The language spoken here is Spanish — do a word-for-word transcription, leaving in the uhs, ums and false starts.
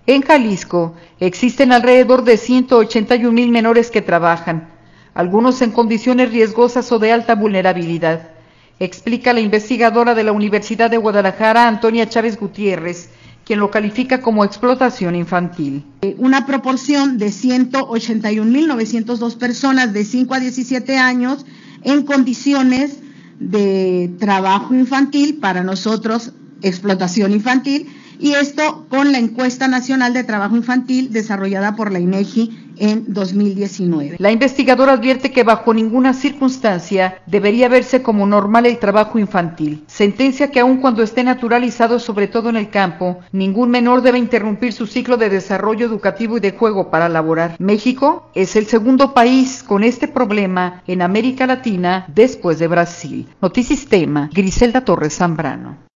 En Jalisco existen alrededor de ciento ochenta y un mil menores que trabajan, algunos en condiciones riesgosas o de alta vulnerabilidad, explica la investigadora de la Universidad de Guadalajara, Antonia Chávez Gutiérrez, quien lo califica como explotación infantil. Una proporción de ciento ochenta y un mil novecientas dos personas de cinco a diecisiete años en condiciones de trabajo infantil, para nosotros explotación infantil, y esto con la encuesta nacional de trabajo infantil desarrollada por la INEGI en dos mil diecinueve. La investigadora advierte que bajo ninguna circunstancia debería verse como normal el trabajo infantil. Sentencia que aun cuando esté naturalizado, sobre todo en el campo, ningún menor debe interrumpir su ciclo de desarrollo educativo y de juego para laborar. México es el segundo país con este problema en América Latina después de Brasil. Notisistema, Griselda Torres Zambrano.